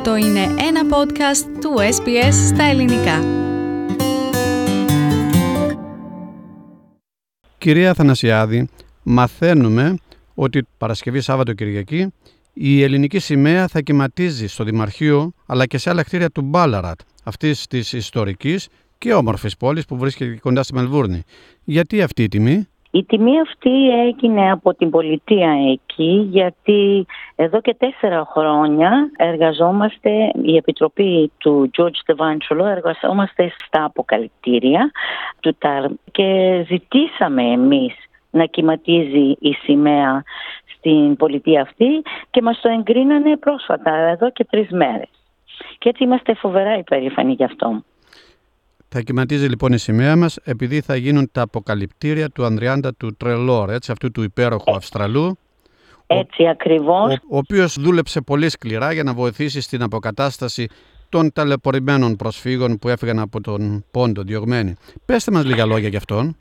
Αυτό είναι ένα podcast του SBS στα ελληνικά. Κυρία Αθανασιάδη, μαθαίνουμε ότι Παρασκευή, Σάββατο, Κυριακή η ελληνική σημαία θα κυματίζει στο Δημαρχείο αλλά και σε άλλα κτίρια του Ballarat, αυτής της ιστορικής και όμορφης πόλης που βρίσκεται κοντά στη Μελβούρνη. Γιατί αυτή η τιμή? Η τιμή αυτή έγινε από την πολιτεία εκεί, γιατί εδώ και 4 χρόνια εργαζόμαστε, η Επιτροπή του George Devine Trelaw, εργαζόμαστε στα αποκαλυπτήρια του ΤΑΡ και ζητήσαμε εμείς να κυματίζει η σημαία στην πολιτεία αυτή και μας το εγκρίνανε πρόσφατα, εδώ και 3 μέρες. Και έτσι είμαστε φοβερά υπερήφανοι γι' αυτό. Θα κυματίζει λοιπόν η σημαία μας επειδή θα γίνουν τα αποκαλυπτήρια του Ανδριάντα του Τρελόρ, έτσι, αυτού του υπέροχου Αυστραλού. Έτσι ακριβώς. Ο οποίος δούλεψε πολύ σκληρά για να βοηθήσει στην αποκατάσταση των ταλαιπωρημένων προσφύγων που έφυγαν από τον Πόντο διωγμένοι. Πέστε μας λίγα λόγια γι' αυτόν.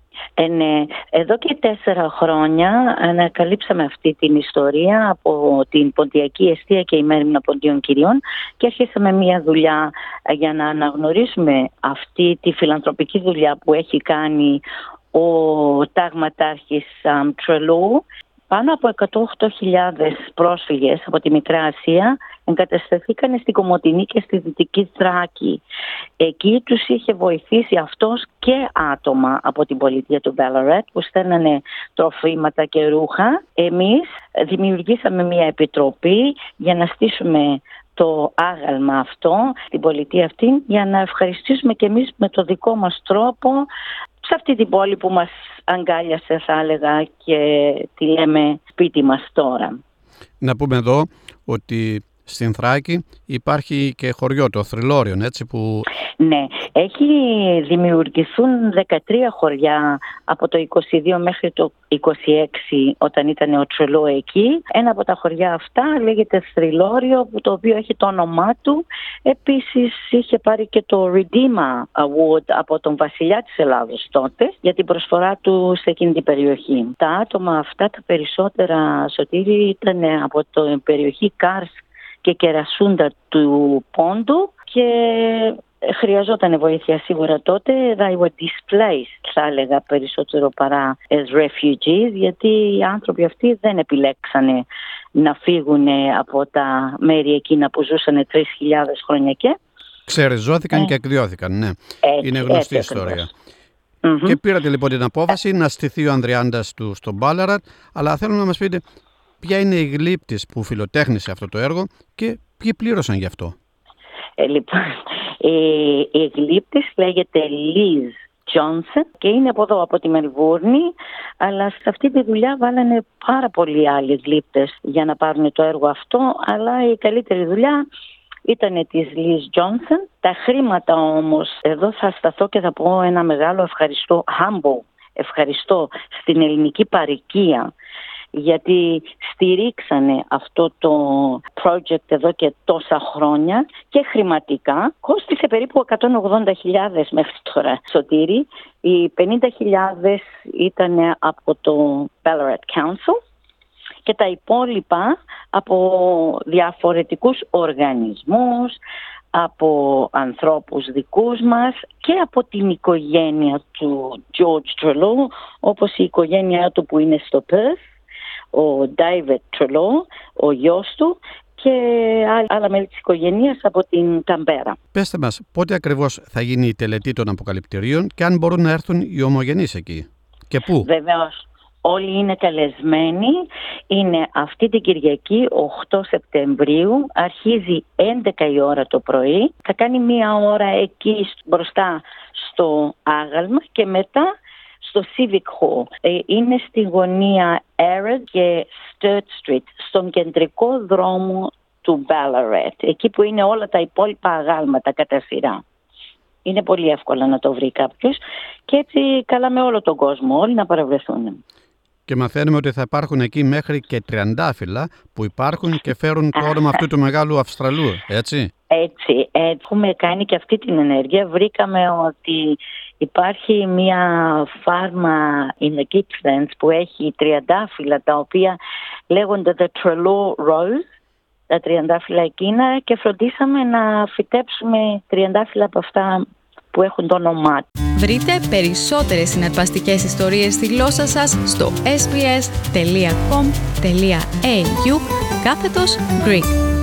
Ναι. Εδώ και 4 χρόνια ανακαλύψαμε αυτή την ιστορία από την Ποντιακή Εστία και η Μέριμνα Ποντίων Κυριών και αρχίσαμε μια δουλειά για να αναγνωρίσουμε αυτή τη φιλανθρωπική δουλειά που έχει κάνει ο τάγματάρχης Τρελού. Πάνω από 108.000 πρόσφυγες από τη Μικρά Ασία εγκατασταθήκαν στην Κομοτηνή και στη Δυτική Θράκη. Εκεί τους είχε βοηθήσει αυτός και άτομα από την πολιτεία του Ballarat που στέλνανε τροφήματα και ρούχα. Εμείς δημιουργήσαμε μια επιτροπή για να στήσουμε το άγαλμα αυτό στην πολιτεία αυτή για να ευχαριστήσουμε και εμείς με το δικό μας τρόπο σε αυτή την πόλη που μας αγκάλιασε, θα έλεγα, και τη λέμε σπίτι μας τώρα. Να πούμε εδώ ότι στην Θράκη υπάρχει και χωριό, το Θρυλόριον, έτσι που... Ναι, έχει δημιουργηθούν 13 χωριά από το 22 μέχρι το 26 όταν ήταν ο Τρελό εκεί. Ένα από τα χωριά αυτά λέγεται Θρυλόριο, το οποίο έχει το όνομά του. Επίσης είχε πάρει και το Redeemer Award από τον βασιλιά της Ελλάδος τότε για την προσφορά του σε εκείνη την περιοχή. Τα άτομα αυτά τα περισσότερα, Σωτήρη, ήταν από την περιοχή Κάρς και Κερασούντα του Πόντου και χρειαζόταν βοήθεια σίγουρα τότε. They were displaced, θα έλεγα, περισσότερο παρά as refugees, γιατί οι άνθρωποι αυτοί δεν επιλέξανε να φύγουν από τα μέρη εκείνα που ζούσαν 3.000 χρόνια και... Ξεριζώθηκαν και εκδιώθηκαν, ναι. Είναι γνωστή ιστορία. Και πήρατε λοιπόν την απόφαση να στηθεί ο Ανδριάντας του στο Ballarat, αλλά θέλω να μας πείτε ποια είναι η γλύπτης που φιλοτέχνησε αυτό το έργο και ποιοι πλήρωσαν γι' αυτό. Λοιπόν, η γλύπτης λέγεται Liz Johnson και είναι από εδώ, από τη Μελβούρνη, αλλά σε αυτή τη δουλειά βάλανε πάρα πολλοί άλλοι γλύπτες για να πάρουν το έργο αυτό, αλλά η καλύτερη δουλειά ήταν της Liz Johnson. Τα χρήματα όμως, εδώ θα σταθώ και θα πω ένα μεγάλο ευχαριστώ, humble ευχαριστώ στην ελληνική παροικία, γιατί στηρίξανε αυτό το project εδώ και τόσα χρόνια και χρηματικά. Κόστισε περίπου 180.000 μέχρι τώρα, Σωτήρη. Οι 50.000 ήταν από το Ballarat Council και τα υπόλοιπα από διαφορετικούς οργανισμούς, από ανθρώπους δικούς μας και από την οικογένεια του George Trelaw, όπως η οικογένειά του που είναι στο Perth, ο David Trelaw, ο γιος του και άλλα μέλη της οικογένειας από την Καμπέρα. Πέστε μας, πότε ακριβώς θα γίνει η τελετή των αποκαλυπτηρίων και αν μπορούν να έρθουν οι ομογενείς εκεί και πού? Βεβαίως, όλοι είναι καλεσμένοι. Είναι αυτή την Κυριακή, 8 Σεπτεμβρίου, αρχίζει 11 η ώρα το πρωί. Θα κάνει 1 ώρα εκεί μπροστά στο άγαλμα και μετά στο Civic Hall. Είναι στη γωνία Arad και Sturt Street, στον κεντρικό δρόμο του Ballarat, εκεί που είναι όλα τα υπόλοιπα αγάλματα κατά σειρά. Είναι πολύ εύκολο να το βρει κάποιος και έτσι καλάμε όλο τον κόσμο, όλοι να παρευρεθούν. Και μαθαίνουμε ότι θα υπάρχουν εκεί μέχρι και τριαντάφυλλα που υπάρχουν και φέρουν το όνομα αυτού του μεγάλου Αυστραλού, έτσι? Έτσι, έχουμε κάνει και αυτή την ενέργεια. Βρήκαμε ότι υπάρχει μια φάρμα in the Gippslands που έχει τριαντάφυλλα τα οποία λέγονται The Trelaw Rose τα τριαντάφυλλα εκείνα και φροντίσαμε να φυτέψουμε τριαντάφυλλα από αυτά που έχουν το όνομά του. Βρείτε περισσότερες συναρπαστικές ιστορίες στη γλώσσα σας στο sbs.com.au/Greek.